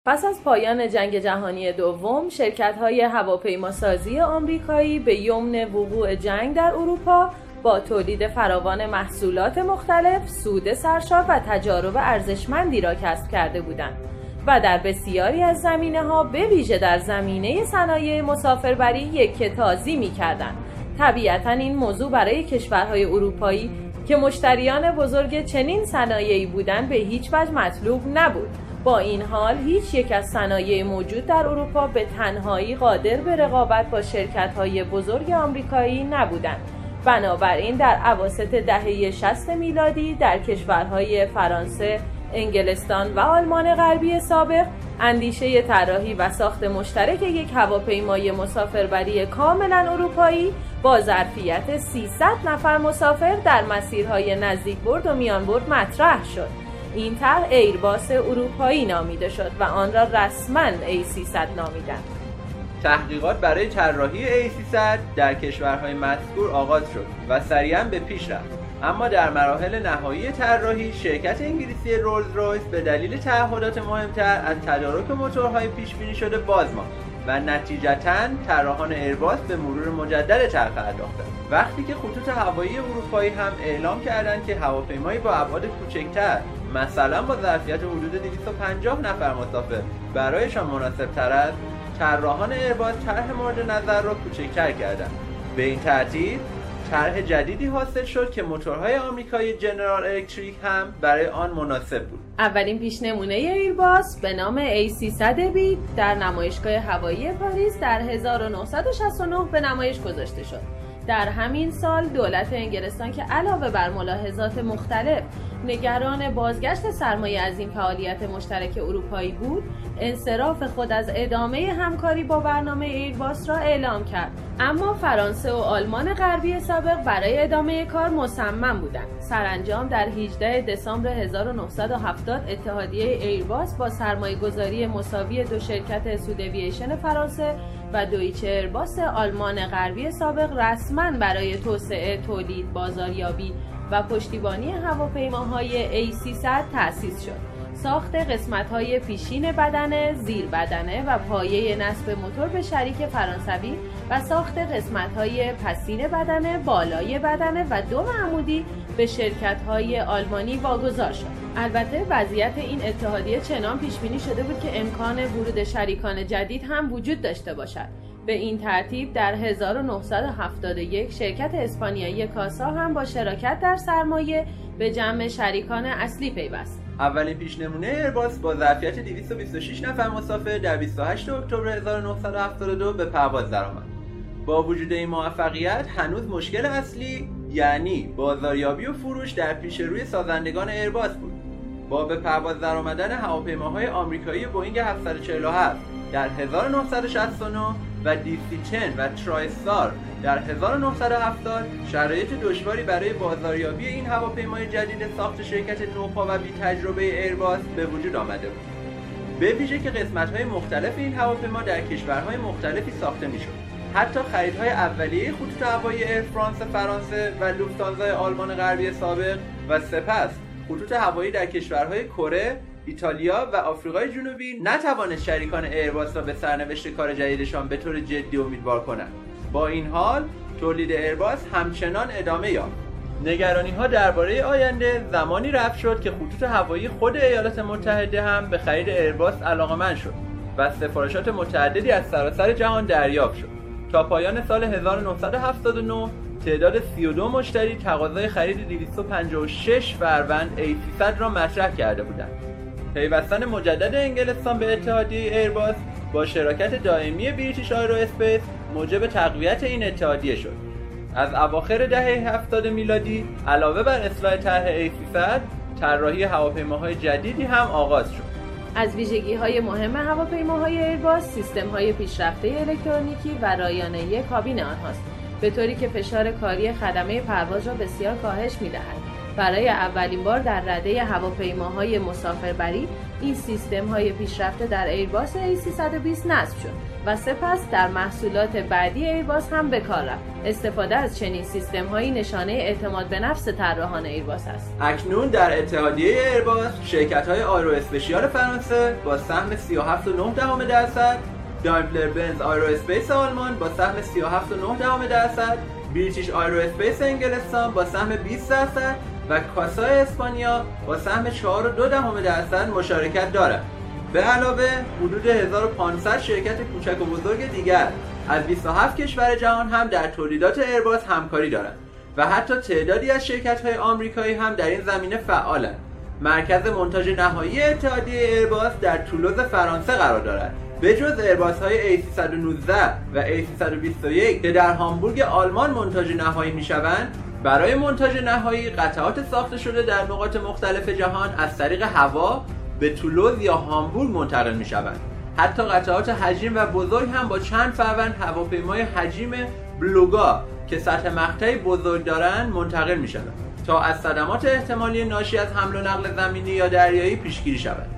پس از پایان جنگ جهانی دوم، شرکت‌های هواپیماسازی آمریکایی به یمن وقوع جنگ در اروپا با تولید فراوان محصولات مختلف، سود سرشار و تجارب ارزشمندی را کسب کرده بودند و در بسیاری از زمینه‌ها به ویژه در زمینه صنایع مسافربری یکتازی می‌کردند. طبیعتاً این موضوع برای کشورهای اروپایی که مشتریان بزرگ چنین صنایعی بودند به هیچ وجه مطلوب نبود. با این حال هیچ یک از صنایع موجود در اروپا به تنهایی قادر به رقابت با شرکت‌های بزرگ آمریکایی نبودند. بنابراین در اواسط دهه 60 میلادی در کشورهای فرانسه، انگلستان و آلمان غربی سابق اندیشه طراحی و ساخت مشترک یک هواپیمای مسافربری کاملا اروپایی با ظرفیت 300 نفر مسافر در مسیرهای نزدیک برد و میان برد مطرح شد. این طرح ایرباس اروپایی نامیده شد و آن را رسما A300 نامیدند. تحقیقات برای طراحی A300 در کشورهای مذکور آغاز شد و سریعا به پیش رفت. اما در مراحل نهایی طراحی شرکت انگلیسی رولز رویس به دلیل تعهدات مهمتر از تدارک موتورهای پیش بینی شده باز ماند و نتیجتاً طراحان ایرباس به مرور مجدد طرح پرداختند. وقتی که خطوط هوایی اروپایی هم اعلام کردند که هواپیمایی با ابعاد کوچکتر، مثلا با ظرفیت حدود 250 نفر مسافر برایشان مناسب تر است، طراحان ایرباس طرح مورد نظر را کوچکتر کردند. به این ترتیب طرح جدیدی حاصل شد که موتورهای آمریکایی جنرال الکتریک هم برای آن مناسب بود. اولین پیشنمونه ایرباس به نام A300 در نمایشگاه هوایی پاریس در 1969 به نمایش گذاشته شد. در همین سال دولت انگلستان که علاوه بر ملاحظات مختلف نگران بازگشت سرمایه از این فعالیت مشترک اروپایی بود، انصراف خود از ادامه همکاری با برنامه ایرباس را اعلام کرد. اما فرانسه و آلمان غربی سابق برای ادامه کار مصمم بودند. سرانجام در 18 دسامبر 1970 اتحادیه ایرباس با سرمایه‌گذاری مساوی دو شرکت سودوییشن فرانسه و دویچه ایرباس آلمان غربی سابق رسما برای توسعه تولید، بازاریابی و پشتیبانی هواپیماهای A300 تأسیس شد. ساخت قسمت‌های پیشین بدنه، زیر بدنه و پایه نصب موتور به شریک فرانسوی و ساخت قسمت‌های پسین بدنه، بالای بدنه و دم عمودی به شرکت‌های آلمانی واگذار شد. البته وضعیت این اتحادیه چنان پیش بینی شده بود که امکان ورود شریکان جدید هم وجود داشته باشد. به این ترتیب در 1971 شرکت اسپانیایی کاسا هم با شراکت در سرمایه به جمع شریکان اصلی پیوست. اولین پیشنمونه ایرباس با ظرفیت 226 نفر مسافر در 28 اکتبر 1972 به پرواز درآمد. با وجود این موفقیت هنوز مشکل اصلی یعنی بازاریابی و فروش در پیش روی سازندگان ایرباس بود. با به پرواز درآمدن هواپیماهای آمریکایی بوئینگ 747 در 1969 و DC-10 و ترایستار در 1970 شرایط دشواری برای بازاریابی این هواپیمای جدید ساخت شرکت نوپا و بی تجربه ایرباس به وجود آمده بود. به ویژه که قسمت‌های مختلف این هواپیما در کشورهای مختلفی ساخته می‌شد. حتی خریدهای اولیه خطوط هوایی ایر فرانس فرانسه و لوفتانزا آلمان غربی سابق و سپس خطوط هوایی در کشورهای کره، ایتالیا و آفریقای جنوبی نتوانست شریکان ایرباس را به سرنوشت کار جدیدشان به طور جدی امیدوار کنند. با این حال تولید ایرباس همچنان ادامه یافت. نگرانی‌ها درباره آینده زمانی رفع شد که خطوط هوایی خود ایالات متحده هم به خرید ایرباس علاقه‌مند شد و سفارشات متعددی از سراسر جهان دریافت شد. تا پایان سال 1979 تعداد 32 مشتری تقاضای خرید 256 فروند A300 را مطرح کرده بودند. پیوستن مجدد انگلستان به اتحادیه ایرباس با شراکت دائمی بریتیش آیرواسپیس موجب تقویت این اتحادیه شد. از اواخر دهه 70 میلادی علاوه بر اصلاح طرح A300 طراحی هواپیماهای جدیدی هم آغاز شد. از ویژگی‌های مهم هواپیماهای ایرباس سیستم‌های پیشرفته الکترونیکی و رایانه‌ای کابین آنهاست، به طوری که فشار کاری خدمه پرواز را بسیار کاهش می‌دهد. برای اولین بار در رده هواپیماهای مسافربری این سیستم‌های پیشرفته در ایرباس A320 نصب شد و سپس در محصولات بعدی ایرباس هم به کار رفت. استفاده از چنین سیستم‌هایی نشانه اعتماد به نفس طراحان ایرباس است. اکنون در اتحادیه ایرباس شرکت‌های آیرو اسپشیال فرانسه با سهم 37.9%، دایملر بنز آیرو اسپیس آلمان با سهم 37.9%، بریتیش آیرو اسپیس انگلستان با سهم 20% و کاسای اسپانیا با سهم 4.2% مشارکت دارد. به علاوه حدود 1500 شرکت کوچک و بزرگ دیگر از 27 کشور جهان هم در تولیدات ایرباس همکاری دارند و حتی تعدادی از شرکت‌های آمریکایی هم در این زمینه فعالند. مرکز مونتاژ نهایی اتحادیه ایرباس در تولوز فرانسه قرار دارد. به جز ایرباس‌های A319 و A321 که در هامبورگ آلمان مونتاژ نهایی می‌شوند، برای مونتاژ نهایی قطعات ساخته شده در نقاط مختلف جهان از طریق هوا به تولوز یا هامبورگ منتقل می‌شوند. حتی قطعات حجیم و بزرگ هم با چند فروند هواپیمای حجیم بلوگا که سطح مقطعی بزرگ دارند منتقل می‌شوند تا از صدمات احتمالی ناشی از حمل و نقل زمینی یا دریایی پیشگیری شود.